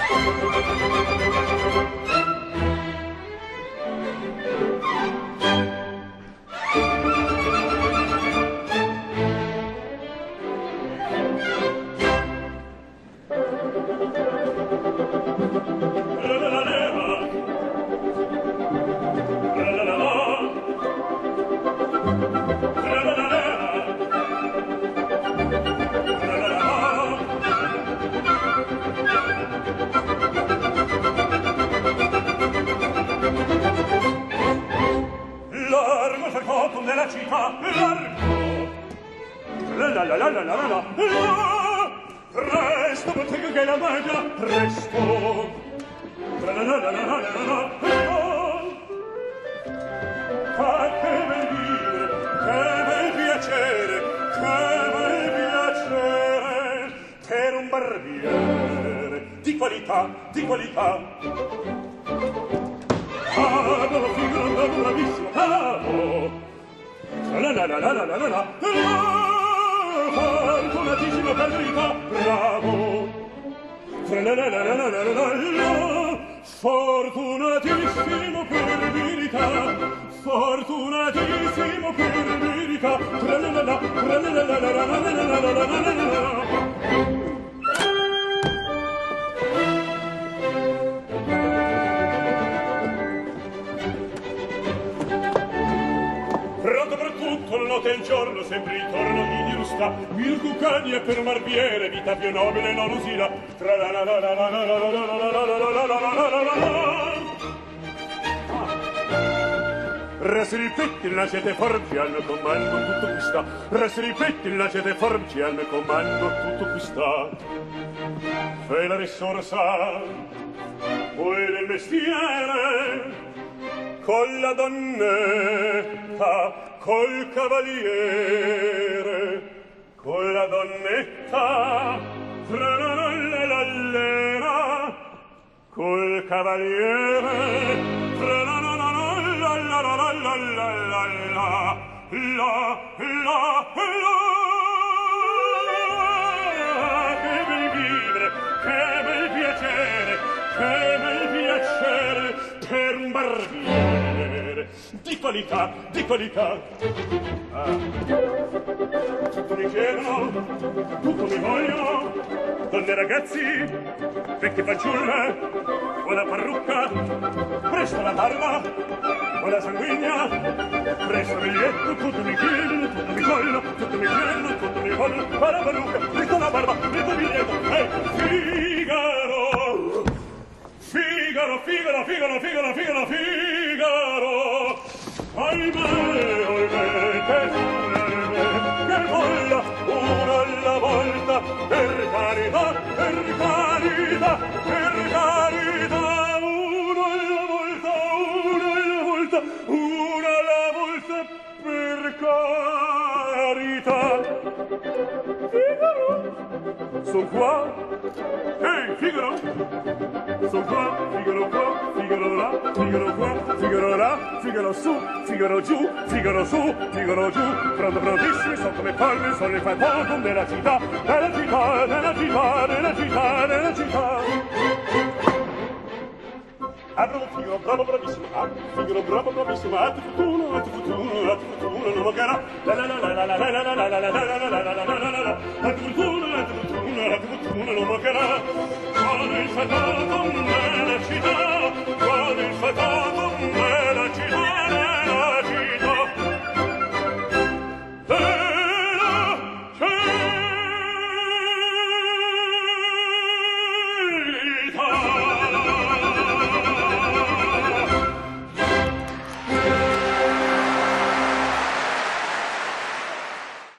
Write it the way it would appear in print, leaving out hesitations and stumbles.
Nella città largo la presto bottega che la magia presto che bel vivere che bel piacere per un barbiere di qualità bravo figaro bravo bravissimo bravo fortunatissimo per verità bravo fortunatissimo per verità fortunatissimo per verità pronto per tutto, la notte e il giorno, sempre intorno di giusta, mil cucagni e per un barbiere, vita più nobile non usina. Resti ripetti, la siete forti al mio comando tutto qui sta. Resti ripetti, la siete forti al mio comando tutto qui sta. Fai la risorsa, poi del mestiere, con la donnetta, col cavaliere, con la donnetta, tra-la-la-la-la-la, col cavaliere, tra-la-la-la-la-la-la-la-la-la, che bel vivere, che bel piacere, che bel piacere, per un barbiere di qualità tutto mi chiedono tutto mi vogliono donne e ragazzi vecchie fanciulle o la parrucca presto la barba o la sanguigna presto biglietto tutto mi chiedono tutto mi vogliono tutto mi chiedono tutto mi vogliono fa la parrucca presto la barba presto biglietto Figaro, ahimè, che molla una alla volta, per carità, una alla volta, per carità. Figaro, son qua, ehi, Figaro, son qua, Figaro qua, Figaro là, Figaro qua, Figaro là, Figaro su, Figaro giù, Figaro su, Figaro giù, pronto prontissimi, sono come palme, sono le fai poco della città, Bravo Figaro, bravo bravissimo, Figaro bravo bravissimo, a tu futuro, non mancherà, a tu futuro, non mancherà, sono il fatato nella città.